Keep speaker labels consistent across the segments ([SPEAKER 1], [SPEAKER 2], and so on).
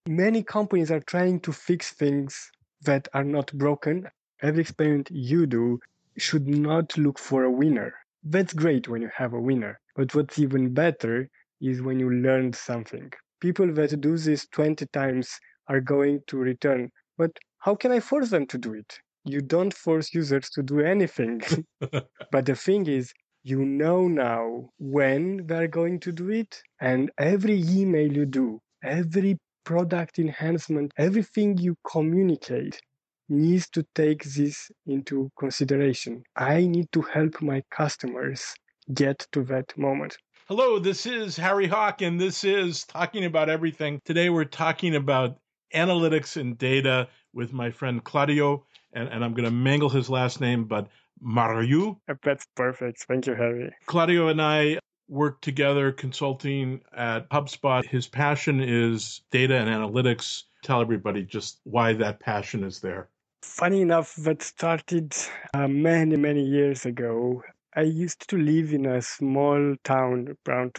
[SPEAKER 1] Many companies are trying to fix things that are not broken. Every experiment you do should not look for a winner. That's great when you have a winner. But what's even better is when you learned something. People that do this 20 times are going to return. But how can I force them to do it? You don't force users to do anything. But the thing is, you know now when they're going to do it, and every email you do, every product enhancement, everything you communicate needs to take this into consideration. I need to help my customers get to that moment.
[SPEAKER 2] Hello, this is Harry Hawk, and this is Talking About Everything. Today we're talking about analytics and data with my friend Claudio, and I'm going to mangle his last name, but Mariu.
[SPEAKER 1] That's perfect. Thank you, Harry.
[SPEAKER 2] Claudio and I work together consulting at HubSpot. His passion is data and analytics. Tell everybody just why that passion is there.
[SPEAKER 1] Funny enough, that started many, many years ago. I used to live in a small town, around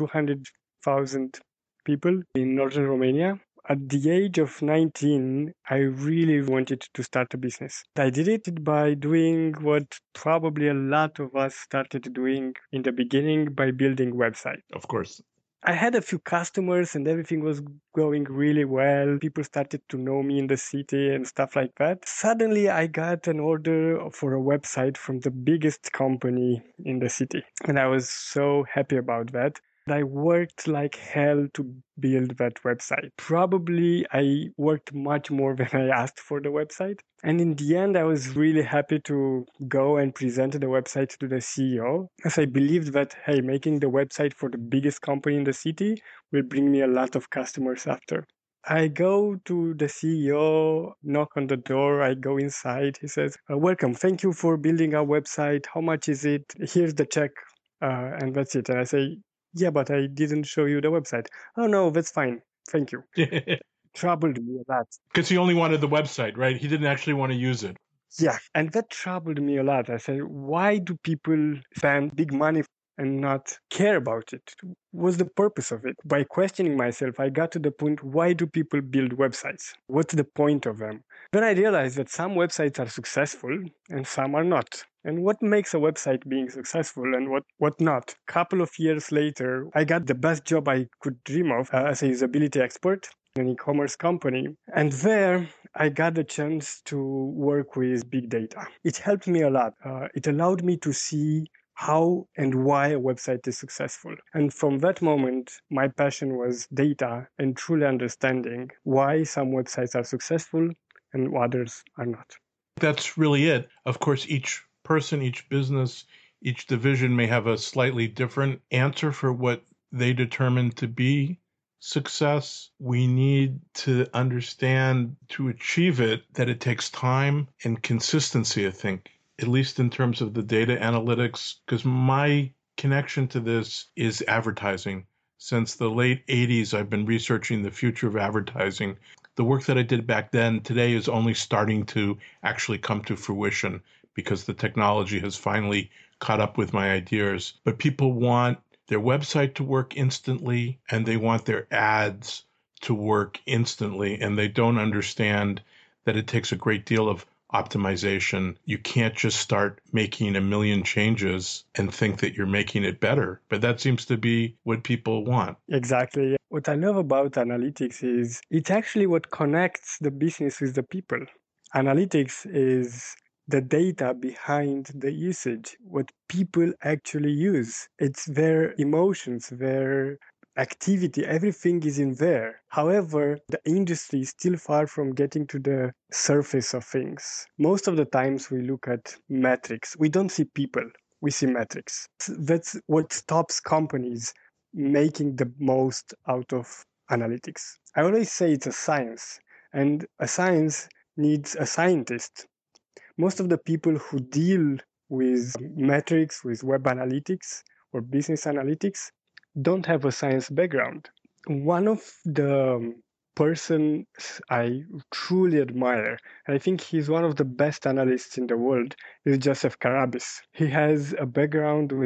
[SPEAKER 1] 200,000 people in northern Romania. At the age of 19, I really wanted to start a business. I did it by doing what probably a lot of us started doing in the beginning by building websites.
[SPEAKER 2] Of course.
[SPEAKER 1] I had a few customers and everything was going really well. People started to know me in the city and stuff like that. Suddenly, I got an order for a website from the biggest company in the city. And I was so happy about that. I worked like hell to build that website. Probably I worked much more than I asked for the website. And in the end, I was really happy to go and present the website to the CEO, as I believed that, hey, making the website for the biggest company in the city will bring me a lot of customers after. I go to the CEO, knock on the door, I go inside. He says, welcome, thank you for building our website. How much is it? Here's the check. And that's it. And I say, yeah, but I didn't show you the website. Oh, no, that's fine. Thank you. Troubled me a lot.
[SPEAKER 2] Because he only wanted the website, right? He didn't actually want to use it.
[SPEAKER 1] Yeah, and that troubled me a lot. I said, why do people spend big money and not care about it? What's the purpose of it? By questioning myself, I got to the point, why do people build websites? What's the point of them? Then I realized that some websites are successful and some are not. And what makes a website being successful and what not? Couple of years later, I got the best job I could dream of as a usability expert in an e-commerce company. And there I got the chance to work with big data. It helped me a lot. It allowed me to see how and why a website is successful. And from that moment, my passion was data and truly understanding why some websites are successful and others are not.
[SPEAKER 2] That's really it. Of course, each person, each business, each division may have a slightly different answer for what they determine to be success. We need to understand to achieve it that it takes time and consistency, I think, at least in terms of the data analytics, because my connection to this is advertising. Since the late 80s, I've been researching the future of advertising. The work that I did back then today is only starting to actually come to fruition because the technology has finally caught up with my ideas. But people want their website to work instantly and they want their ads to work instantly, and they don't understand that it takes a great deal of optimization. You can't just start making a million changes and think that you're making it better. But that seems to be what people want.
[SPEAKER 1] Exactly. What I love about analytics is it's actually what connects the business with the people. Analytics is the data behind the usage, what people actually use. It's their emotions, their activity, everything is in there. However, the industry is still far from getting to the surface of things. Most of the times we look at metrics. We don't see people. We see metrics. That's what stops companies making the most out of analytics. I always say it's a science, and a science needs a scientist. Most of the people who deal with metrics, with web analytics or business analytics, don't have a science background. One of the persons I truly admire, and I think he's one of the best analysts in the world, is Joseph Karabis. He has a background with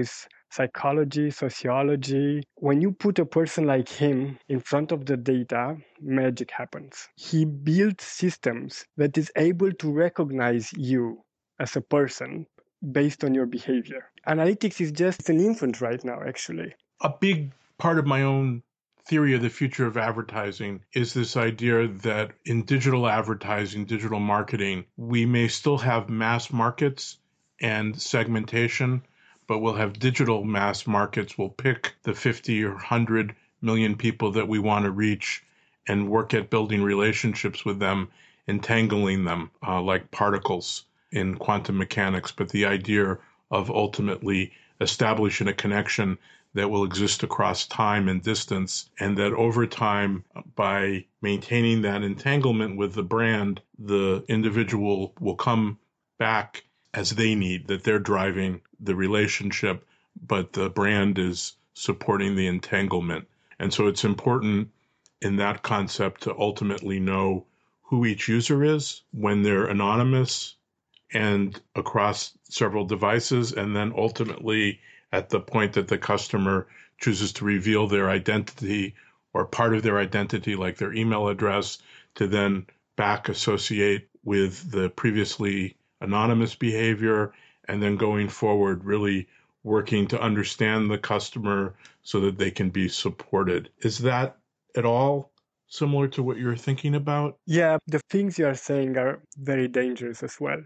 [SPEAKER 1] psychology, sociology. When you put a person like him in front of the data, magic happens. He built systems that is able to recognize you as a person based on your behavior. Analytics is just an infant right now, actually.
[SPEAKER 2] A big part of my own theory of the future of advertising is this idea that in digital advertising, digital marketing, we may still have mass markets and segmentation, but we'll have digital mass markets. We'll pick the 50 or 100 million people that we want to reach and work at building relationships with them, entangling them like particles in quantum mechanics. But the idea of ultimately establishing a connection that will exist across time and distance, and that over time, by maintaining that entanglement with the brand, the individual will come back as they need, that they're driving the relationship, but the brand is supporting the entanglement. And so it's important in that concept to ultimately know who each user is when they're anonymous and across several devices, and then ultimately at the point that the customer chooses to reveal their identity or part of their identity, like their email address, to then back associate with the previously anonymous behavior, and then going forward, really working to understand the customer so that they can be supported. Is that at all similar to what you're thinking about?
[SPEAKER 1] Yeah, the things you are saying are very dangerous as well.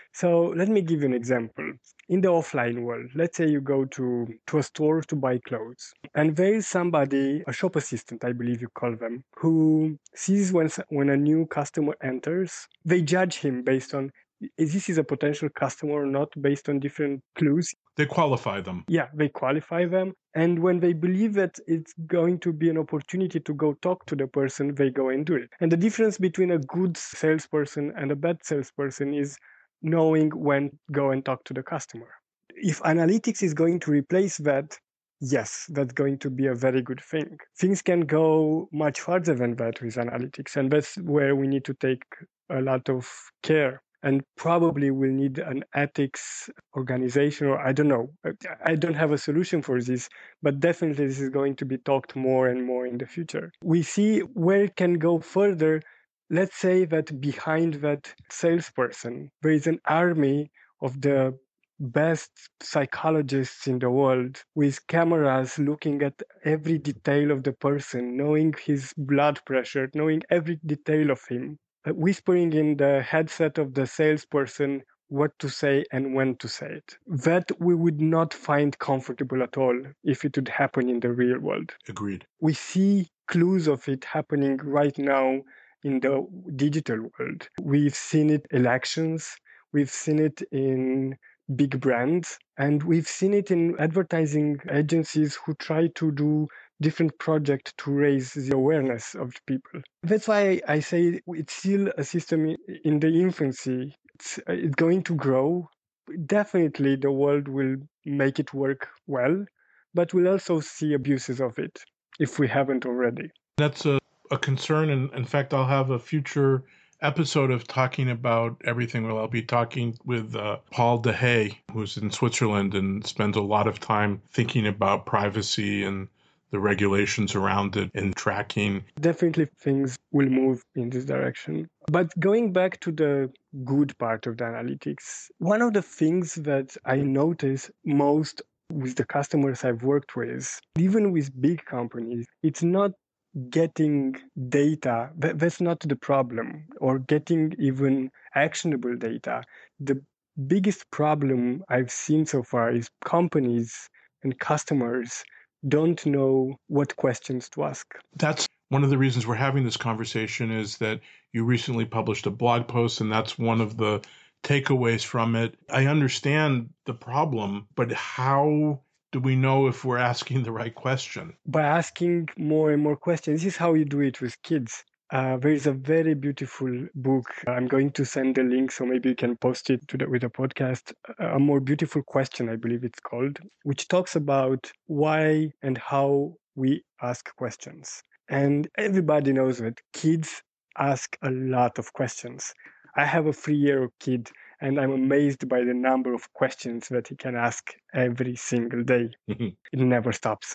[SPEAKER 1] So let me give you an example. In the offline world, let's say you go to a store to buy clothes, and there is somebody, a shop assistant, I believe you call them, who sees when a new customer enters, they judge him based on is this a potential customer or not, based on different clues.
[SPEAKER 2] They qualify them.
[SPEAKER 1] Yeah, they qualify them. And when they believe that it's going to be an opportunity to go talk to the person, they go and do it. And the difference between a good salesperson and a bad salesperson is knowing when to go and talk to the customer. If analytics is going to replace that, yes, that's going to be a very good thing. Things can go much further than that with analytics, and that's where we need to take a lot of care. And probably we'll need an ethics organization, or I don't know. I don't have a solution for this, but definitely this is going to be talked more and more in the future. We see where it can go further. Let's say that behind that salesperson, there is an army of the best psychologists in the world with cameras looking at every detail of the person, knowing his blood pressure, knowing every detail of him, whispering in the headset of the salesperson what to say and when to say it. That we would not find comfortable at all if it would happen in the real world.
[SPEAKER 2] Agreed.
[SPEAKER 1] We see clues of it happening right now in the digital world. We've seen it in elections, we've seen it in big brands, and we've seen it in advertising agencies who try to do different projects to raise the awareness of the people. That's why I say it's still a system in the infancy. It's going to grow. Definitely the world will make it work well, but we'll also see abuses of it if we haven't already.
[SPEAKER 2] That's a concern. And in fact, I'll have a future episode of talking about everything. Well, I'll be talking with Paul DeHay, who's in Switzerland and spends a lot of time thinking about privacy and the regulations around it and tracking.
[SPEAKER 1] Definitely things will move in this direction. But going back to the good part of the analytics, one of the things that I notice most with the customers I've worked with, even with big companies, it's not getting data. That's not the problem, or getting even actionable data. The biggest problem I've seen so far is companies and customers don't know what questions to ask.
[SPEAKER 2] That's one of the reasons we're having this conversation, is that you recently published a blog post, and that's one of the takeaways from it. I understand the problem, but how do we know if we're asking the right question?
[SPEAKER 1] By asking more and more questions. This is how you do it with kids. There is a very beautiful book. I'm going to send the link, so maybe you can post it with the podcast. A More Beautiful Question, I believe it's called, which talks about why and how we ask questions. And everybody knows that kids ask a lot of questions. I have a 3-year-old kid, And I'm amazed by the number of questions that he can ask every single day. It never stops.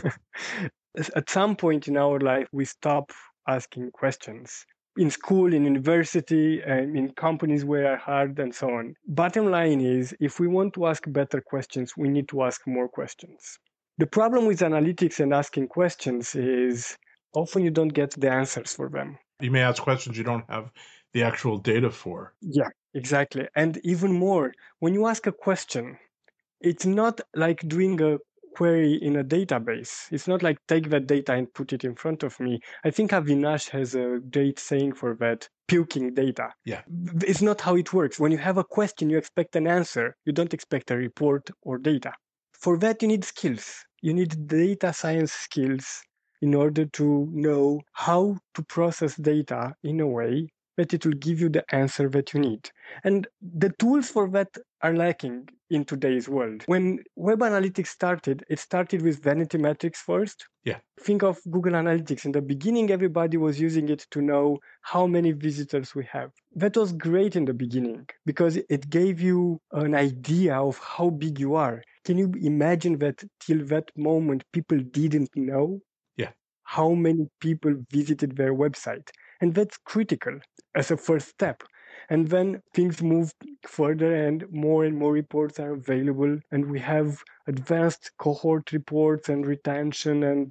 [SPEAKER 1] At some point in our life, we stop asking questions. In school, in university, and in companies where I hired, and so on. Bottom line is, if we want to ask better questions, we need to ask more questions. The problem with analytics and asking questions is often you don't get the answers for them.
[SPEAKER 2] You may ask questions you don't have the actual data for.
[SPEAKER 1] Yeah, exactly. And even more, when you ask a question, it's not like doing a query in a database. It's not like take that data and put it in front of me. I think Avinash has a great saying for that, puking data.
[SPEAKER 2] Yeah.
[SPEAKER 1] It's not how it works. When you have a question, you expect an answer. You don't expect a report or data. For that, you need skills. You need data science skills in order to know how to process data in a way that it will give you the answer that you need. And the tools for that are lacking in today's world. When Web Analytics started, it started with vanity metrics first.
[SPEAKER 2] Yeah.
[SPEAKER 1] Think of Google Analytics. In the beginning, everybody was using it to know how many visitors we have. That was great in the beginning because it gave you an idea of how big you are. Can you imagine that till that moment, people didn't know how many people visited their website? And that's critical as a first step. And then things move further and more reports are available. And we have advanced cohort reports and retention and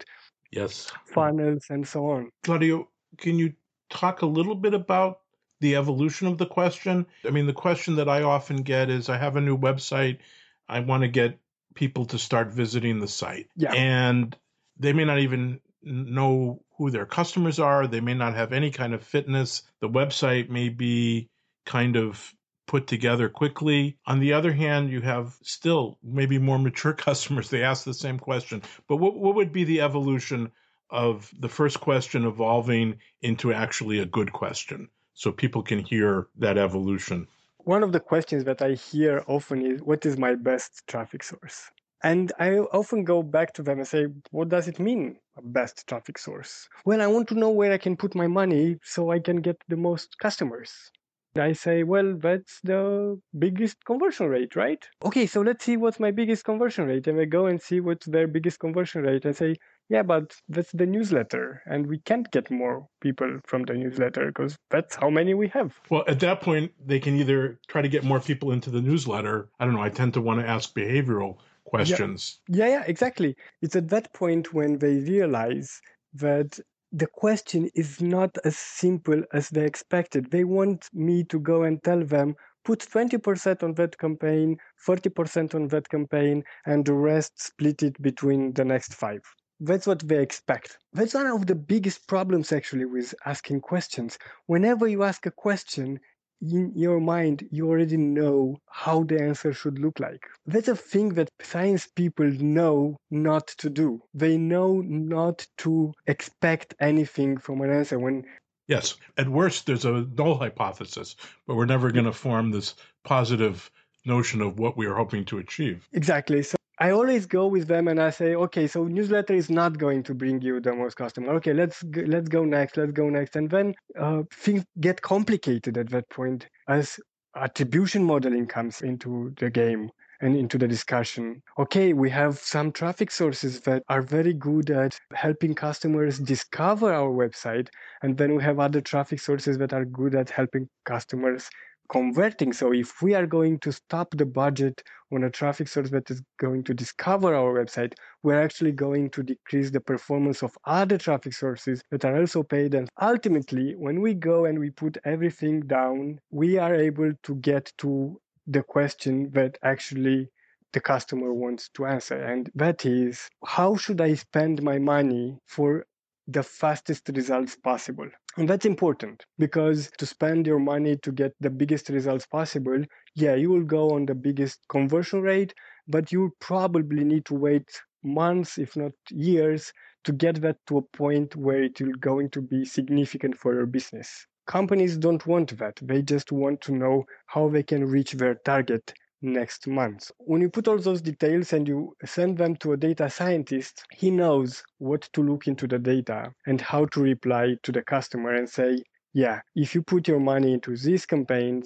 [SPEAKER 1] funnels and so on.
[SPEAKER 2] Claudio, can you talk a little bit about the evolution of the question? I mean, the question that I often get is, I have a new website. I want to get people to start visiting the site.
[SPEAKER 1] Yeah.
[SPEAKER 2] And they may not even know who their customers are. They may not have any kind of fitness. The website may be kind of put together quickly. On the other hand, you have still maybe more mature customers. They ask the same question. But what would be the evolution of the first question evolving into actually a good question, so people can hear that evolution?
[SPEAKER 1] One of the questions that I hear often is, what is my best traffic source? And I often go back to them and say, what does it mean, a best traffic source? Well, I want to know where I can put my money so I can get the most customers. I say, well, that's the biggest conversion rate, right? Okay, so let's see what's my biggest conversion rate. And I go and see what's their biggest conversion rate and say, yeah, but that's the newsletter. And we can't get more people from the newsletter because that's how many we have.
[SPEAKER 2] Well, at that point, they can either try to get more people into the newsletter. I don't know. I tend to want to ask behavioral questions.
[SPEAKER 1] Yeah, exactly. It's at that point when they realize that the question is not as simple as they expected. They want me to go and tell them, put 20% on that campaign, 30% on that campaign, and the rest split it between the next 5. That's what they expect. That's one of the biggest problems actually with asking questions. Whenever you ask a question, in your mind, you already know how the answer should look like. That's a thing that science people know not to do. They know not to expect anything from an answer.
[SPEAKER 2] Yes, at worst, there's a null hypothesis, but we're never going to form this positive notion of what we are hoping to achieve.
[SPEAKER 1] Exactly. So I always go with them and I say, okay, so newsletter is not going to bring you the most customer. Okay, let's go next. And then things get complicated at that point as attribution modeling comes into the game and into the discussion. Okay, we have some traffic sources that are very good at helping customers discover our website. And then we have other traffic sources that are good at helping customers converting. So if we are going to stop the budget on a traffic source that is going to discover our website, we're actually going to decrease the performance of other traffic sources that are also paid. And ultimately, when we go and we put everything down, we are able to get to the question that actually the customer wants to answer. And that is, how should I spend my money for the fastest results possible? And that's important because to spend your money to get the biggest results possible, yeah, you will go on the biggest conversion rate, but you probably need to wait months, if not years, to get that to a point where it will going to be significant for your business. Companies don't want that. They just want to know how they can reach their target next month. When you put all those details and you send them to a data scientist, he knows what to look into the data and how to reply to the customer and say, yeah, if you put your money into these campaigns,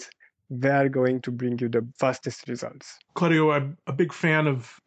[SPEAKER 1] they are going to bring you the fastest results.
[SPEAKER 2] Claudio, I'm a big fan of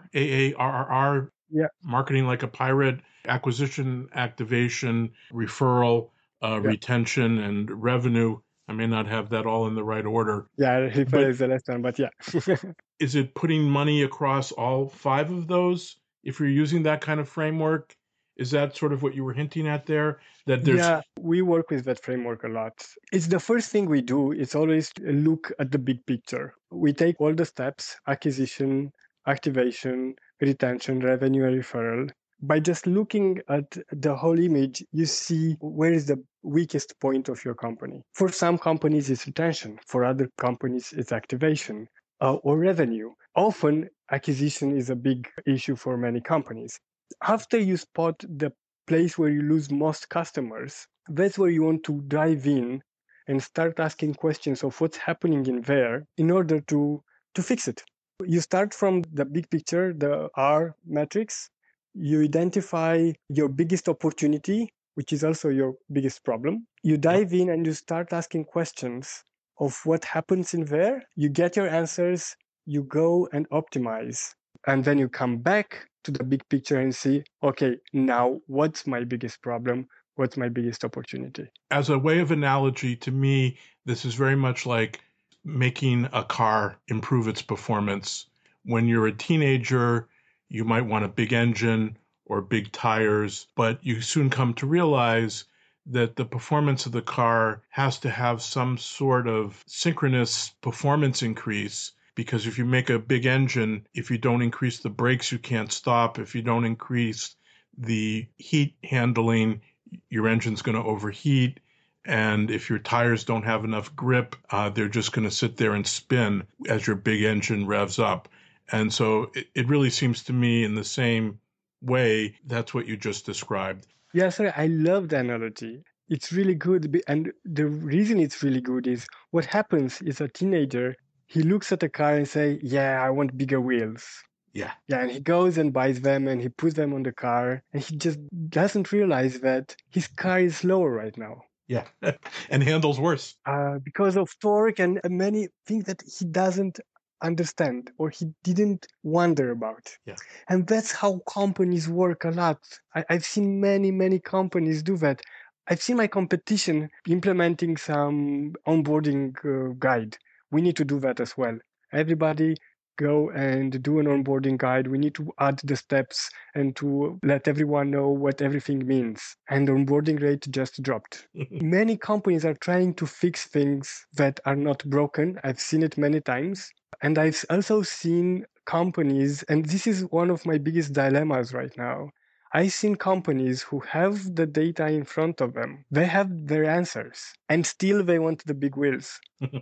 [SPEAKER 2] AARRR,
[SPEAKER 1] Yeah,
[SPEAKER 2] marketing like a pirate, acquisition, activation, referral,
[SPEAKER 1] yeah,
[SPEAKER 2] retention, and revenue. I may not have that all in the right order,
[SPEAKER 1] yeah. Refer
[SPEAKER 2] but
[SPEAKER 1] is the last one, but yeah.
[SPEAKER 2] is it putting money across all five of those? If you're using that kind of framework, is that sort of what you were hinting at there? That there's,
[SPEAKER 1] Yeah, we work with that framework a lot. It's the first thing we do. It's always look at the big picture. We take all the steps: acquisition, activation, retention, revenue, and referral. By just looking at the whole image, you see where is the weakest point of your company. For some companies, it's retention. For other companies, it's activation or revenue. Often, acquisition is a big issue for many companies. After you spot the place where you lose most customers, that's where you want to dive in and start asking questions of what's happening in there in order to fix it. You start from the big picture, the R metrics. You identify your biggest opportunity, which is also your biggest problem. You
[SPEAKER 2] yep.
[SPEAKER 1] dive in and you start asking questions of what happens in there. You get your answers, you go and optimize. And then you come back to the big picture and see, okay, now what's my biggest problem? What's my biggest opportunity?
[SPEAKER 2] As a way of analogy, to me, this is very much like making a car improve its performance. When you're a teenager, you might want a big engine or big tires, but you soon come to realize that the performance of the car has to have some sort of synchronous performance increase. Because if you make a big engine, if you don't increase the brakes, you can't stop. If you don't increase the heat handling, your engine's going to overheat. And if your tires don't have enough grip, they're just going to sit there and spin as your big engine revs up. And so it really seems to me in the same way, that's what you just described.
[SPEAKER 1] Yeah, sorry, I love the analogy. It's really good. And the reason it's really good is what happens is a teenager, he looks at a car and say, yeah, I want bigger wheels.
[SPEAKER 2] Yeah.
[SPEAKER 1] Yeah, and he goes and buys them and he puts them on the car and he just doesn't realize that his car is slower right now.
[SPEAKER 2] Yeah. And handles worse.
[SPEAKER 1] Because of torque and many things that he doesn't understand or he didn't wonder about.
[SPEAKER 2] Yeah.
[SPEAKER 1] And that's how companies work a lot. I've seen many companies do that. I've seen my competition implementing some onboarding guide. We need to do that as well. Everybody go and do an onboarding guide. We need to add the steps and to let everyone know what everything means. And the onboarding rate just dropped. Many companies are trying to fix things that are not broken. I've seen it many times. And I've also seen companies, and this is one of my biggest dilemmas right now. I've seen companies who have the data in front of them. They have their answers, and still they want the big wheels.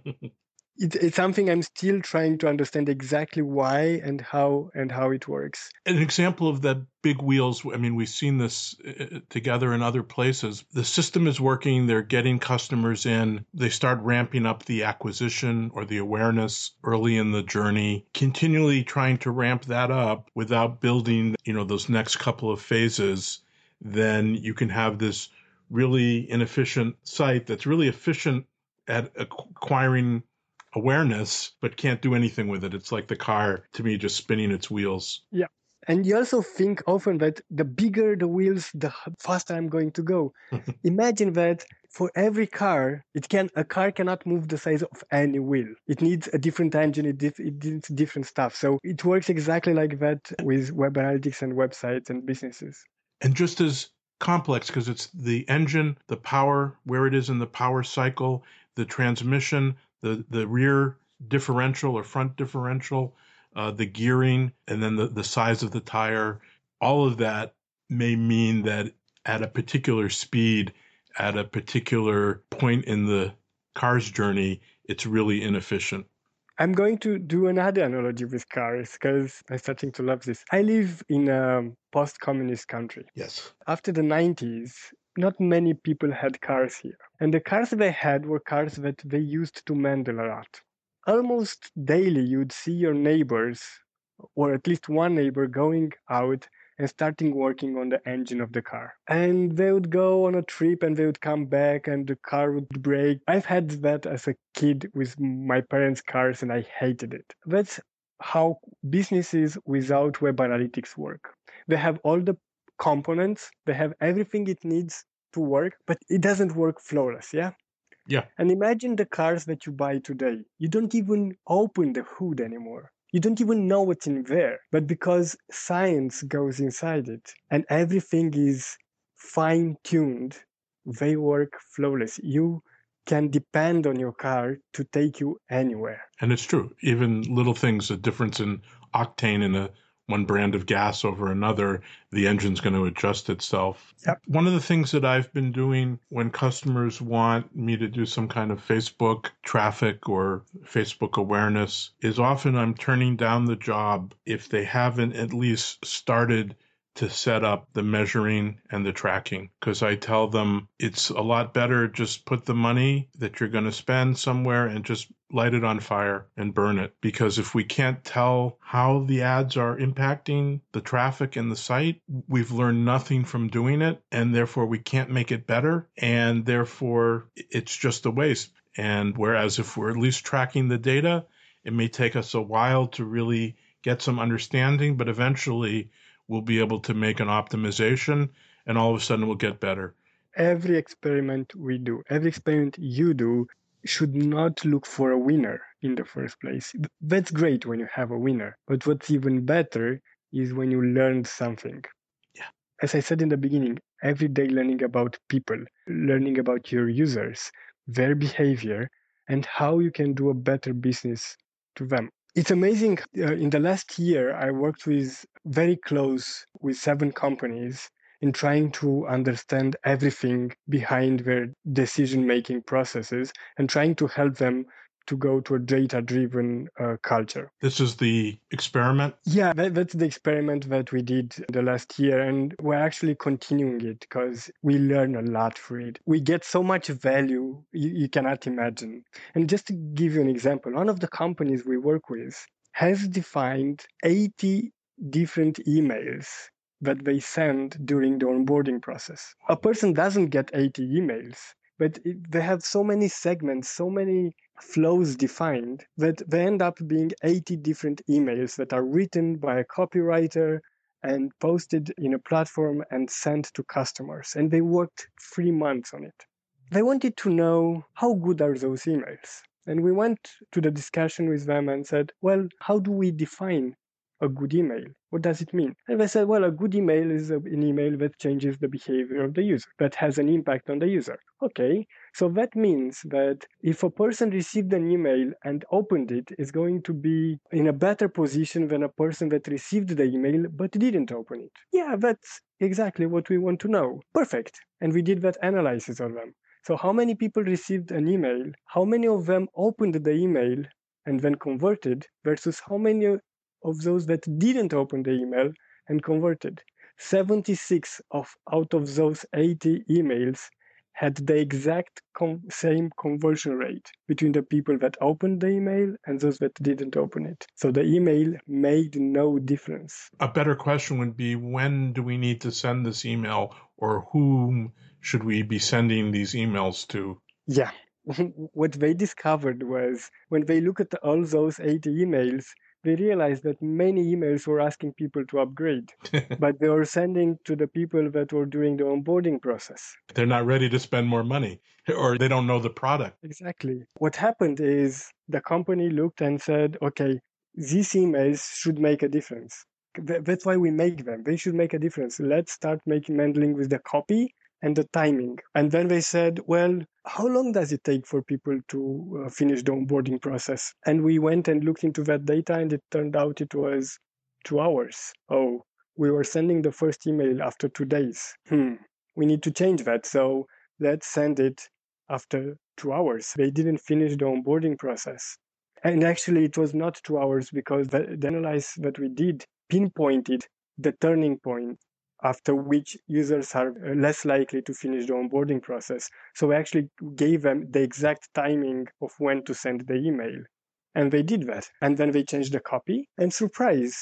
[SPEAKER 1] It's something I'm still trying to understand exactly why and how it works.
[SPEAKER 2] An example of that big wheels, I mean, we've seen this together in other places. The system is working, they're getting customers in, they start ramping up the acquisition or the awareness early in the journey, continually trying to ramp that up without building, those next couple of phases. Then you can have this really inefficient site that's really efficient at acquiring awareness, but can't do anything with it. It's like the car, to me, just spinning its wheels.
[SPEAKER 1] Yeah. And you also think often that the bigger the wheels, the faster I'm going to go. Imagine that for every car, a car cannot move the size of any wheel. It needs a different engine, it needs different stuff. So it works exactly like that with web analytics and websites and businesses.
[SPEAKER 2] And just as complex, because it's the engine, the power, where it is in the power cycle, the transmission, the rear differential or front differential, the gearing, and then the size of the tire. All of that may mean that at a particular speed, at a particular point in the car's journey, it's really inefficient.
[SPEAKER 1] I'm going to do another analogy with cars because I'm starting to love this. I live in a post-communist country.
[SPEAKER 2] Yes.
[SPEAKER 1] After the 90s, not many people had cars here. And the cars they had were cars that they used to mendel a lot. Almost daily, you'd see your neighbors, or at least one neighbor, going out and starting working on the engine of the car. And they would go on a trip and they would come back and the car would break. I've had that as a kid with my parents' cars and I hated it. That's how businesses without web analytics work. They have all the components, they have everything it needs to work, but it doesn't work flawless, yeah?
[SPEAKER 2] Yeah.
[SPEAKER 1] And imagine the cars that you buy today. You don't even open the hood anymore. You don't even know what's in there. But because science goes inside it and everything is fine tuned, they work flawless. You can depend on your car to take you anywhere.
[SPEAKER 2] And it's true. Even little things, a difference in octane in one brand of gas over another, the engine's going to adjust itself.
[SPEAKER 1] Yep.
[SPEAKER 2] One of the things that I've been doing when customers want me to do some kind of Facebook traffic or Facebook awareness is often I'm turning down the job if they haven't at least started to set up the measuring and the tracking, because I tell them it's a lot better just put the money that you're going to spend somewhere and just light it on fire and burn it. Because if we can't tell how the ads are impacting the traffic and the site, we've learned nothing from doing it, and therefore we can't make it better, and therefore it's just a waste. And whereas if we're at least tracking the data, it may take us a while to really get some understanding, but eventually we'll be able to make an optimization, and all of a sudden we'll get better.
[SPEAKER 1] Every experiment we do, every experiment you do, should not look for a winner in the first place. That's great when you have a winner, but what's even better is when you learned something.
[SPEAKER 2] Yeah.
[SPEAKER 1] As I said in the beginning, every day learning about people, learning about your users, their behavior, and how you can do a better business to them. It's amazing. In the last year, I worked very close with 7 companies in trying to understand everything behind their decision-making processes and trying to help them to go to a data-driven culture.
[SPEAKER 2] This is the experiment?
[SPEAKER 1] Yeah, that's the experiment that we did the last year, and we're actually continuing it because we learn a lot through it. We get so much value you cannot imagine. And just to give you an example, one of the companies we work with has defined 80 different emails that they send during the onboarding process. A person doesn't get 80 emails, but they have so many segments, so many flows defined that they end up being 80 different emails that are written by a copywriter and posted in a platform and sent to customers. And they worked 3 months on it. They wanted to know how good are those emails. And we went to the discussion with them and said, well, how do we define a good email? What does it mean? And they said, well, a good email is an email that changes the behavior of the user, that has an impact on the user. Okay, so that means that if a person received an email and opened it, is going to be in a better position than a person that received the email but didn't open it. Yeah, that's exactly what we want to know. Perfect. And we did that analysis on them. So how many people received an email? How many of them opened the email and then converted versus how many of those that didn't open the email and converted? 76 out of those 80 emails had the exact same conversion rate between the people that opened the email and those that didn't open it. So the email made no difference.
[SPEAKER 2] A better question would be, when do we need to send this email, or whom should we be sending these emails to?
[SPEAKER 1] Yeah. What they discovered was when they look at all those 80 emails, they realized that many emails were asking people to upgrade, but they were sending to the people that were doing the onboarding process.
[SPEAKER 2] They're not ready to spend more money, or they don't know the product.
[SPEAKER 1] Exactly. What happened is the company looked and said, okay, these emails should make a difference. That's why we make them. They should make a difference. Let's start handling with the copy and the timing. And then they said, well, how long does it take for people to finish the onboarding process? And we went and looked into that data, and it turned out it was 2 hours. Oh, we were sending the first email after 2 days. We need to change that. So let's send it after 2 hours. They didn't finish the onboarding process. And actually, it was not 2 hours because the analysis that we did pinpointed the turning point after which users are less likely to finish the onboarding process. So we actually gave them the exact timing of when to send the email. And they did that. And then they changed the copy. And surprise,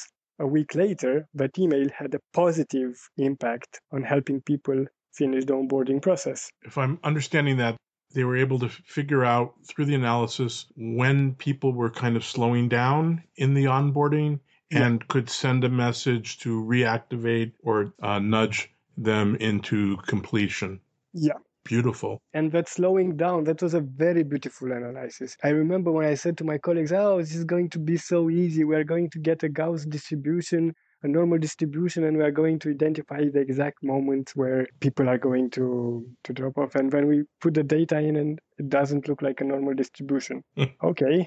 [SPEAKER 1] a week later, that email had a positive impact on helping people finish the onboarding process.
[SPEAKER 2] If I'm understanding that, they were able to figure out through the analysis when people were kind of slowing down in the onboarding and could send a message to reactivate or nudge them into completion.
[SPEAKER 1] Yeah.
[SPEAKER 2] Beautiful.
[SPEAKER 1] And that slowing down, that was a very beautiful analysis. I remember when I said to my colleagues, oh, this is going to be so easy. We're going to get a Gauss distribution, a normal distribution, and we're going to identify the exact moment where people are going to drop off. And when we put the data in, and it doesn't look like a normal distribution. Okay.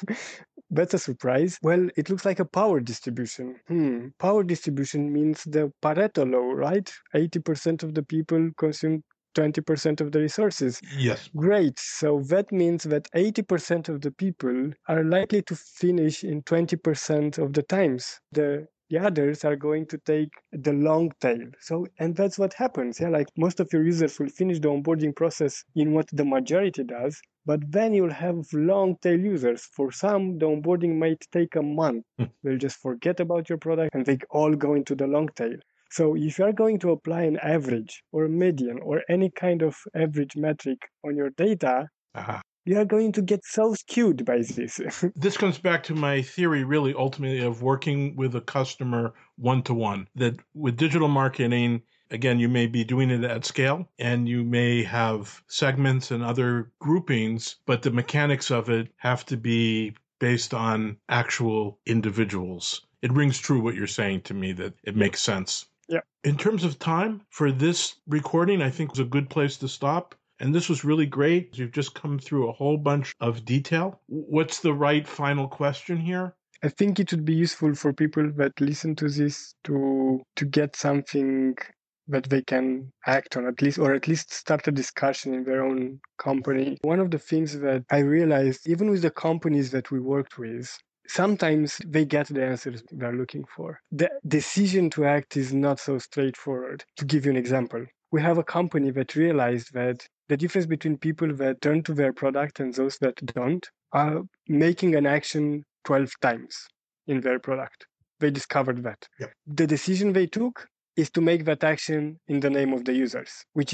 [SPEAKER 1] That's a surprise. Well, it looks like a power distribution. Power distribution means the Pareto law, right? 80% of the people consume 20% of the resources.
[SPEAKER 2] Yes.
[SPEAKER 1] Great. So that means that 80% of the people are likely to finish in 20% of the times. The others are going to take the long tail. So, and that's what happens. Yeah, like most of your users will finish the onboarding process in what the majority does, but then you'll have long tail users. For some, the onboarding might take a month. They'll just forget about your product and they all go into the long tail. So if you are going to apply an average or a median or any kind of average metric on your data, you are going to get so skewed by this.
[SPEAKER 2] This comes back to my theory, really, ultimately, of working with a customer one-to-one. That with digital marketing, again, you may be doing it at scale and you may have segments and other groupings, but the mechanics of it have to be based on actual individuals. It rings true what you're saying to me, that it makes sense.
[SPEAKER 1] Yeah.
[SPEAKER 2] In terms of time for this recording, I think was a good place to stop. And this was really great. You've just come through a whole bunch of detail. What's the right final question here?
[SPEAKER 1] I think it would be useful for people that listen to this to get something that they can act on, at least start a discussion in their own company. One of the things that I realized, even with the companies that we worked with, sometimes they get the answers they're looking for. The decision to act is not so straightforward. To give you an example, we have a company that realized that the difference between people that turn to their product and those that don't are making an action 12 times in their product. They discovered that.
[SPEAKER 2] Yep.
[SPEAKER 1] The decision they took is to make that action in the name of the users, which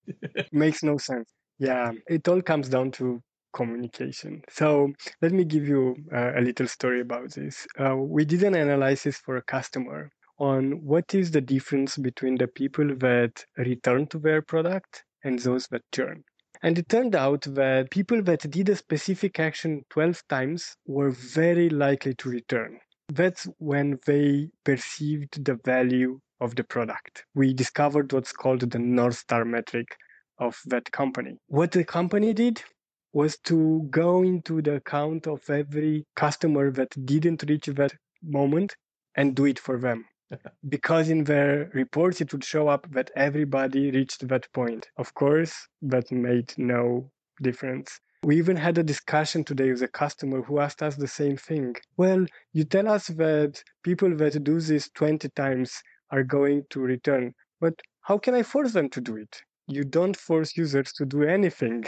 [SPEAKER 1] makes no sense. Yeah, it all comes down to communication. So let me give you a little story about this. We did an analysis for a customer on what is the difference between the people that return to their product and those that churn. And it turned out that people that did a specific action 12 times were very likely to return. That's when they perceived the value of the product. We discovered what's called the North Star metric of that company. What the company did was to go into the account of every customer that didn't reach that moment and do it for them. Because in their reports, it would show up that everybody reached that point. Of course, that made no difference. We even had a discussion today with a customer who asked us the same thing. Well, you tell us that people that do this 20 times are going to return, but how can I force them to do it? You don't force users to do anything.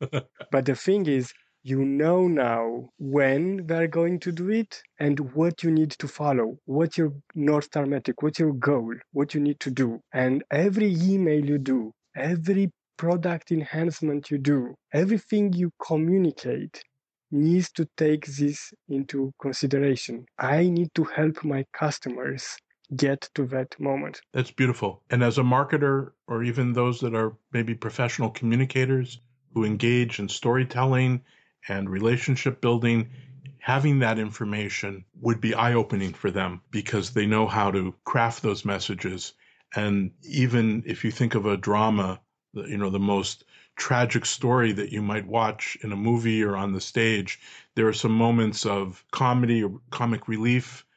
[SPEAKER 1] But the thing is, you know now when they're going to do it and what you need to follow, what's your North Star metric, what's your goal, what you need to do. And every email you do, every product enhancement you do, everything you communicate needs to take this into consideration. I need to help my customers get to that moment.
[SPEAKER 2] That's beautiful. And as a marketer, or even those that are maybe professional communicators who engage in storytelling and relationship building, having that information would be eye-opening for them because they know how to craft those messages. And even if you think of a drama, the most tragic story that you might watch in a movie or on the stage, there are some moments of comedy or comic relief.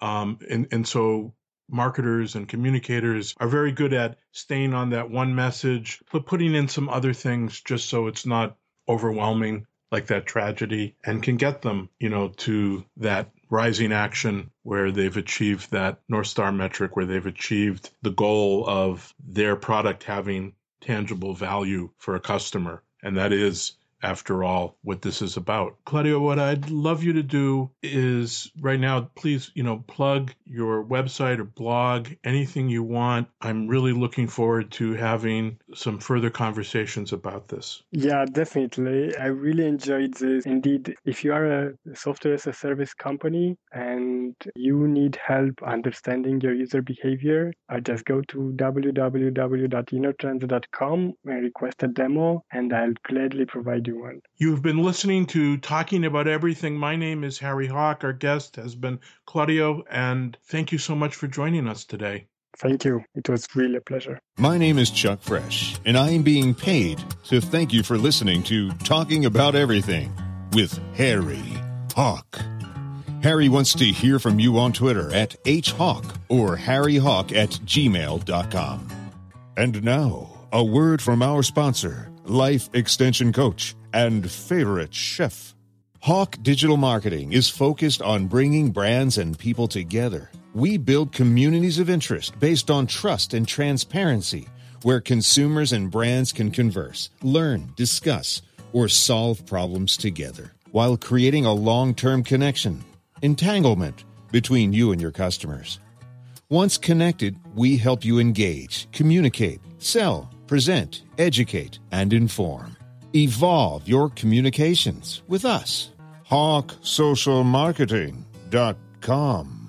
[SPEAKER 2] And so marketers and communicators are very good at staying on that one message, but putting in some other things just so it's not overwhelming like that tragedy, and can get them, to that rising action where they've achieved that North Star metric, where they've achieved the goal of their product having tangible value for a customer. And that is, after all, what this is about. Claudio, what I'd love you to do is right now, please, plug your website or blog, anything you want. I'm really looking forward to having some further conversations about this.
[SPEAKER 1] Yeah, definitely. I really enjoyed this. Indeed, if you are a software as a service company and you need help understanding your user behavior, just go to www.innertrends.com and request a demo, and I'll gladly provide you one.
[SPEAKER 2] You've been listening to Talking About Everything. My name is Harry Hawk. Our guest has been Claudio, and thank you so much for joining us today.
[SPEAKER 1] Thank you. It was really a pleasure.
[SPEAKER 3] My name is Chuck Fresh, and I am being paid to thank you for listening to Talking About Everything with Harry Hawk. Harry wants to hear from you on Twitter at HHawk or harryhawk@gmail.com. And now, a word from our sponsor, Life Extension Coach and favorite chef. Hawk Digital Marketing is focused on bringing brands and people together. We build communities of interest based on trust and transparency, where consumers and brands can converse, learn, discuss, or solve problems together, while creating a long-term connection, entanglement between you and your customers. Once connected, we help you engage, communicate, sell, present, educate, and inform. Evolve your communications with us. HawkSocialMarketing.com